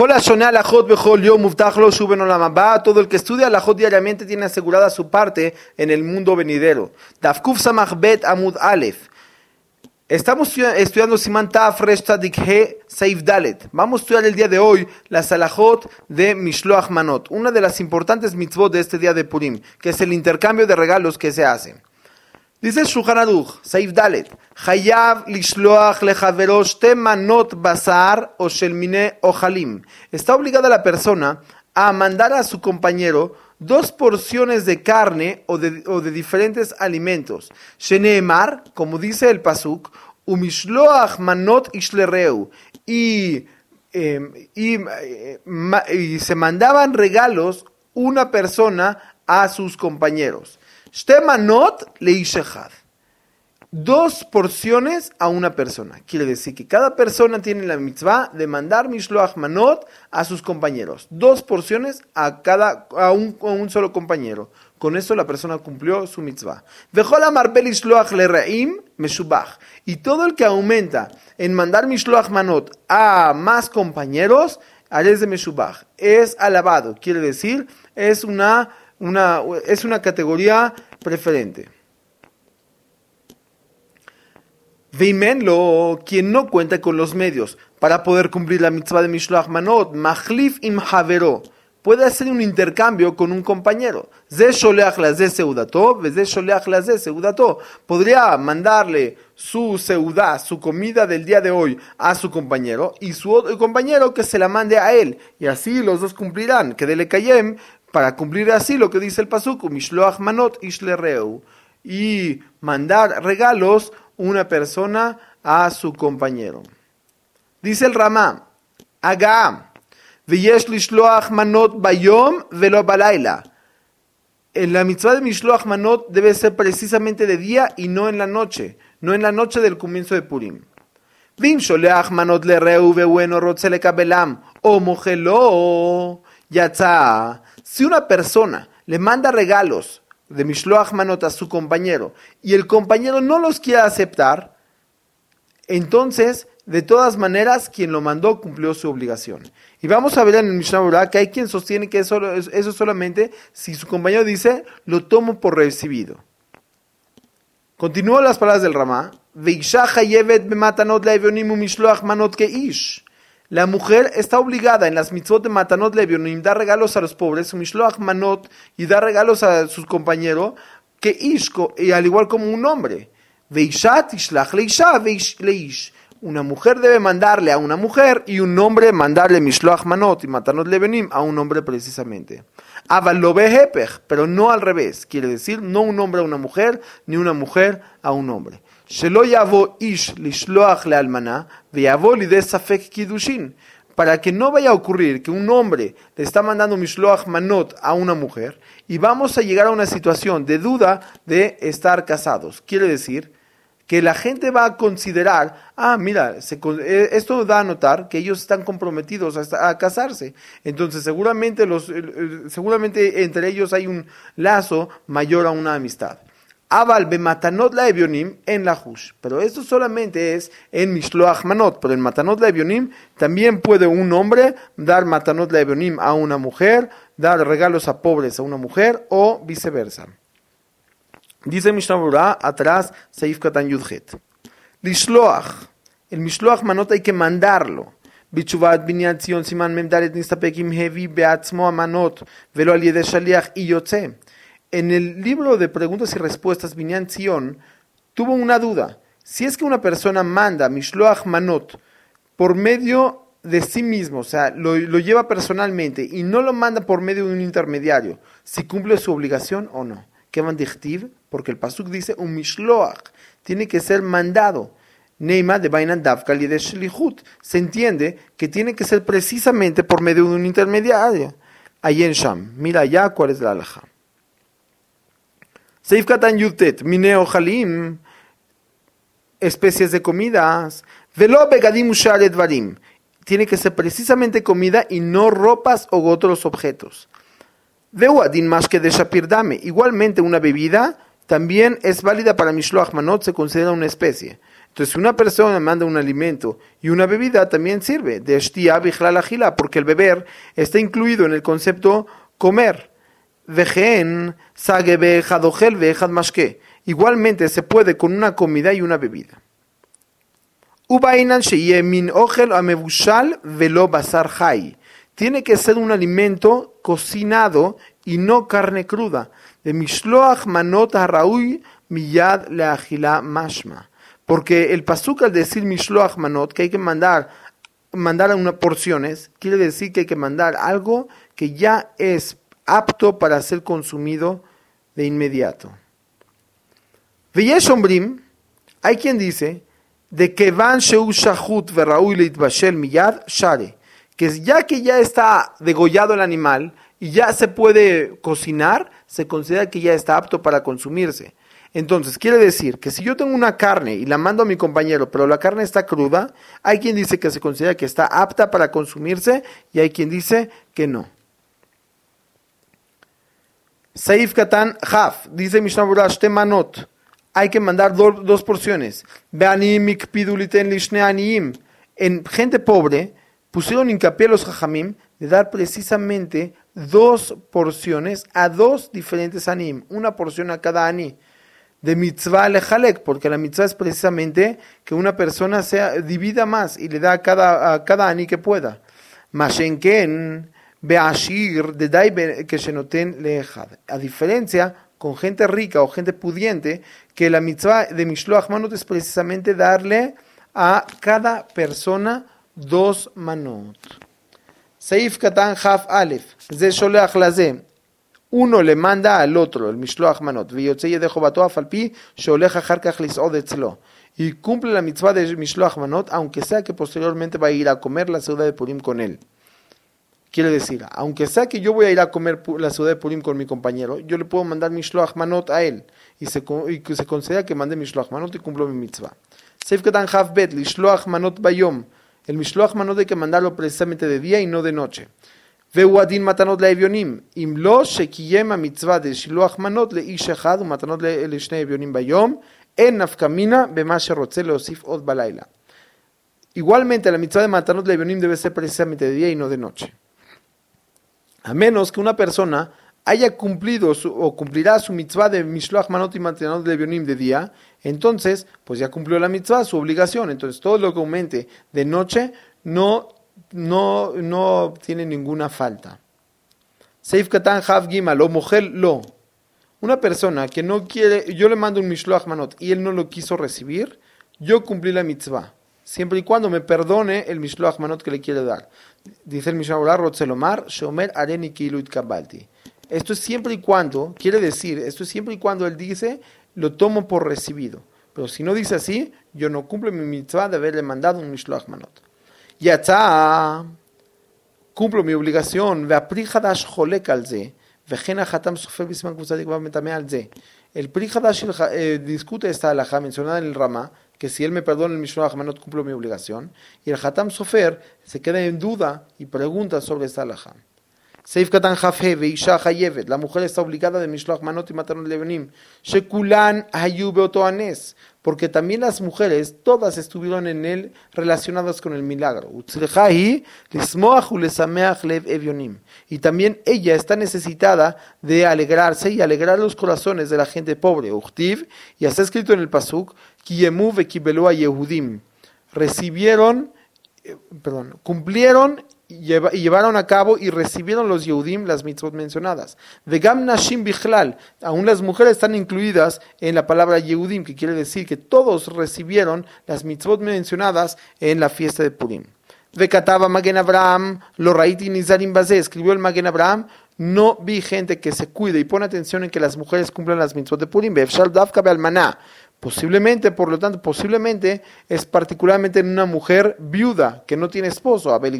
Todo el que estudia alajot diariamente tiene asegurada su parte en el mundo venidero. Dafkuf Samach Bet Amud Aleph. Estamos estudiando Siman Taf Resh Tzadik He Seif Dalet. Vamos a estudiar el día de hoy las alajot de Mishloach Manot, una de las importantes mitzvot de este día de Purim, que es el intercambio de regalos que se hacen. Dice Shulchan Aruch, Seif Dalet, Hayav lishloach lechavero shte manot basar o shelmine ojalim. Está obligada la persona a mandar a su compañero 2 porciones de carne o de diferentes alimentos. Sheneemar, como dice el pasuk, umishloach manot ishlereu. Y se mandaban regalos una persona a sus compañeros. Shte manot leishechad. 2 porciones a una persona. Quiere decir que cada persona tiene la mitzvah de mandar mishloach manot a sus compañeros. 2 porciones a un solo compañero. Con eso la persona cumplió su mitzvah. Vechol amarbel mishloach lereim meshubach. Y todo el que aumenta en mandar mishloach manot a más compañeros, es de meshubach. Es alabado. Quiere decir, es una categoría preferente. Veimenlo, quien no cuenta con los medios para poder cumplir la mitzvah de Mishloach Manot, Machlif im Havero, puede hacer un intercambio con un compañero. Ze sholeach laze seudato, veze sholeach laze seudato. Podría mandarle su seudá, su comida del día de hoy, a su compañero, y su otro compañero que se la mande a él. Y así los dos cumplirán. Que dele kayem, para cumplir así lo que dice el pasuk, Mishloach Manot ishlereu. Y mandar regalos una persona a su compañero. Dice el Ramá, Agá, v'yesh lishloach manot bayom velo balayla. En la mitzvah de Mishloach Manot debe ser precisamente de día y no en la noche del comienzo de Purim. Vim sholeach manot lereu ve'ueno rotze lekabelam, o mojelo yatza. Si una persona le manda regalos de Mishloach Manot a su compañero y el compañero no los quiere aceptar, entonces, de todas maneras, quien lo mandó cumplió su obligación. Y vamos a ver en el Mishnah Berurah que hay quien sostiene que eso solamente si su compañero dice, lo tomo por recibido. Continúo las palabras del Ramá. Veisha chayevet bematanot le'evionim u'mishloach manot keish. La mujer está obligada en las mitzvot de Matanot Levionim dar regalos a los pobres, Mishloach Manot, y dar regalos a sus compañeros, que Ishko, y al igual como un hombre. Veishat ishlach leisha leish. Una mujer debe mandarle a una mujer, y un hombre mandarle Mishloach Manot y Matanot Levionim a un hombre precisamente. Aval lo behepech, pero no al revés. Quiere decir, no un hombre a una mujer, ni una mujer a un hombre. Shelo yavo ish lishloach lealmaná, veyavo lideh safek kiddushin. Para que no vaya a ocurrir que un hombre le está mandando mishloach manot a una mujer y vamos a llegar a una situación de duda de estar casados. Quiere decir que la gente va a considerar, mira, esto da a notar que ellos están comprometidos a casarse. Entonces seguramente entre ellos hay un lazo mayor a una amistad. Aval bematanot laevionim en la hush. Pero esto solamente es en Mishloach Manot. Pero en Matanot laevionim también puede un hombre dar matanot laevionim a una mujer, dar regalos a pobres a una mujer o viceversa. Dice Mishnah Berurah atrás, Seif Katan Yudhet. Lishloach. El Mishloach Manot hay que mandarlo. Bichuvat binyan tzion siman memdaret nistapekim hevi beatzmo amanot velo al yedeh shaliach y yotze. En el libro de preguntas y respuestas, Binyan Tzion tuvo una duda. Si es que una persona manda Mishloach Manot por medio de sí mismo, o sea, lo lleva personalmente y no lo manda por medio de un intermediario, si cumple su obligación o no. ¿Qué man dichtiv? Porque el pasuk dice un Mishloach, tiene que ser mandado. Neima de Bainan Davka Lidesh Shlichut. Se entiende que tiene que ser precisamente por medio de un intermediario. Ayen Sham, mira ya cuál es la halajá. Seif Katan Yutet, Mineo Halim, especies de comidas, Velo Begadim Ushar Edvarim, tiene que ser precisamente comida y no ropas o otros objetos. Veu Adin Mashke de Shapir Dame, igualmente una bebida también es válida para Mishloach Manot, se considera una especie. Entonces, si una persona manda un alimento y una bebida, también sirve. De shtia bichlal achila, porque el beber está incluido en el concepto comer. Vejen sage beejad ojel beejad mashke. Igualmente se puede con una comida y una bebida. Ubainan sheye min ojel amevushal velo basar hay. Tiene que ser un alimento cocinado y no carne cruda. De mishloach manot haraui miyad leachila mashma. Porque el pasuk al decir mishloach manot, que hay que mandar a unas porciones, quiere decir que hay que mandar algo que ya es apto para ser consumido de inmediato. Veyesh ombrim, hay quien dice, de que van sheu shahut veraui leitbashel miyad share, que ya está degollado el animal y ya se puede cocinar, se considera que ya está apto para consumirse. Entonces, quiere decir que si yo tengo una carne y la mando a mi compañero, pero la carne está cruda, hay quien dice que se considera que está apta para consumirse y hay quien dice que no. Saif Katan Haf, dice Mishnah Berurah, Shte manot, hay que mandar dos porciones. Be'anim ikpiduliten lishne aniim. En gente pobre, pusieron hincapié los jajamim de dar precisamente 2 porciones a 2 diferentes anim, una porción a cada ani. De mitzvah lejalek, porque la mitzvah es precisamente que una persona divida más y le da a cada ani que pueda. Mashenken beashir de dai que se noten lejad. A diferencia con gente rica o gente pudiente, que la mitzvah de mishloach manot es precisamente darle a cada persona 2 manot. Seif katan haf alef, ze sholeach laze. Uno le manda al otro, el mishloach manot, ויוצא ידי חובתו אף על פי שהולך אחר כך לסעוד אצלו. Y cumple la mitzvah de mishloach manot, aunque sea que posteriormente va a ir a comer la seuda de Purim con él. Quiere decir, aunque sea que yo voy a ir a comer la seuda de Purim con mi compañero, yo le puedo mandar mishloach manot a él, y se considera que mandé mishloach manot y cumplo mi mitzvah. Seif katan haf bet, lishloach manot bayom. El mishloach manot hay que mandarlo precisamente de día y no de noche. והוא הדין מתנות לאביונים, אם לא שקיים המצווה דשילוח מנות לאיש אחד ומתנות לשני אביונים ביום, אין נפקא מינה במה שרוצה להוסיף עוד בלילה. Igualmente la mitzvah de matanot leavionim debe ser precisamente de día y no de noche. A menos que una persona haya cumplido o cumplirá su mitzvah de mishloach manot y matanot leavionim de día, entonces pues ya cumplió la mitzvah, su obligación. Entonces todo lo que aumente de noche no tiene ninguna falta. Seif katan hav gimal o mojel lo. Una persona que no quiere, yo le mando un mishloach manot y él no lo quiso recibir, yo cumplí la mitzvah, siempre y cuando me perdone el mishloach manot que le quiere dar. Dice el Mishnah Berurah, Rotzelomar, sheomer areni kilu itkabalti. Esto es siempre y cuando, quiere decir, esto es siempre y cuando él dice, lo tomo por recibido. Pero si no dice así, yo no cumplo mi mitzvah de haberle mandado un mishloach manot. יצא, cumplo mi obligación, והפרי חדש חולק על זה, וכן החתם סופר בסימן קבוצה דקבע מטמא על זה. El pri חדש discute esta halajá mencionada en el Ramá, que si él me perdona el mishloach manot cumplo mi obligación, y el Hatam Sofer se queda en duda y pregunta sobre esta halajá. Seif katan hafhe veisha hayevet, la mujer está obligada de mishloach manot y matanot levanim, shekulan hayu beoto anes, porque también las mujeres todas estuvieron en él relacionadas con el milagro. Utzlechahi lismoach ulesameach lev evionim, y también ella está necesitada de alegrarse y alegrar los corazones de la gente pobre. Uchtiv, y está escrito en el pasuk, kiyemu vekibelu a Yehudim, cumplieron y llevaron a cabo y recibieron los Yehudim las mitzvot mencionadas. Vegam nashim bichlal, aún las mujeres están incluidas en la palabra Yehudim, que quiere decir que todos recibieron las mitzvot mencionadas en la fiesta de Purim. Vekatava Magen Abraham, lo raiti nizarim bazé, escribió el Magen Abraham, no vi gente que se cuide y pone atención en que las mujeres cumplan las mitzvot de Purim. Befshal davka bealmaná. Posiblemente, por lo tanto, es particularmente en una mujer viuda que no tiene esposo. Pero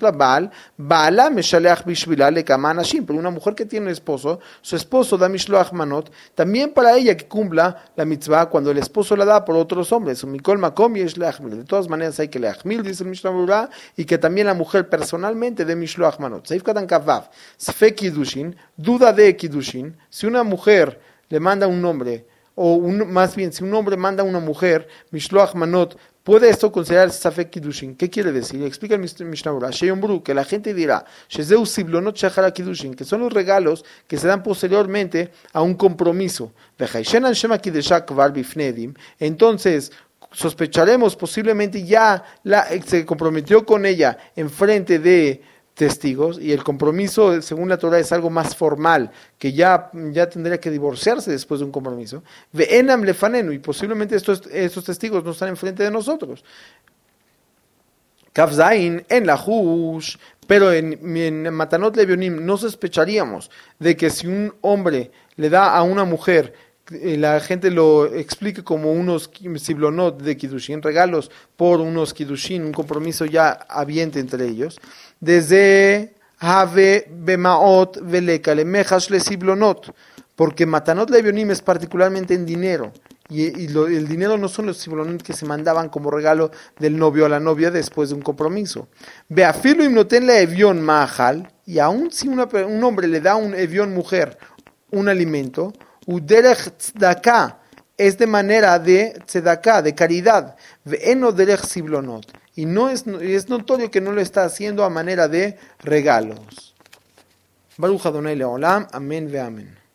una mujer que tiene un esposo, su esposo da mishloach manot, también para ella que cumpla la mitzvah cuando el esposo la da por otros hombres. De todas maneras hay que leachmil, dice el Mishnah Berurah, y que también la mujer personalmente dé mishloach manot. Seif katan kavav, sfek kiddushin, duda de kiddushin, si una mujer le manda un hombre más bien, si un hombre manda a una mujer, Mishloach Manot, ¿puede esto considerarse Safek Kiddushin? ¿Qué quiere decir? Explica el Mishnah Berurah. Sheyombru, que la gente dirá, Shezeu Siblonot Shachara Kiddushin, que son los regalos que se dan posteriormente a un compromiso. Vejaishenan Shema Kiddeshak Kvar Bifnedim. Entonces, sospecharemos posiblemente ya se comprometió con ella en frente de testigos, y el compromiso según la Torah es algo más formal, que ya tendría que divorciarse después de un compromiso. Ve'enam lefanenu, y posiblemente estos testigos no están enfrente de nosotros. Kaf Zain en la Hush, pero en Matanot Levionim no sospecharíamos de que si un hombre le da a una mujer, la gente lo explique como unos siblonot de Kiddushin, regalos por unos Kiddushin, un compromiso ya habiente entre ellos. Desde Have Bemaot Velekale Mejash le siblonot, porque Matanot Levionim es particularmente en dinero. El dinero no son los siblonot que se mandaban como regalo del novio a la novia después de un compromiso. Beafilo imnoten le evión mahal, y aun si un hombre le da a un evión mujer un alimento, uderech tzedakah, es de manera de tzedakah, de caridad, ve'eno derech siblonot, y es notorio que no lo está haciendo a manera de regalos. Baruch Adonai Leolam, amén ve amén.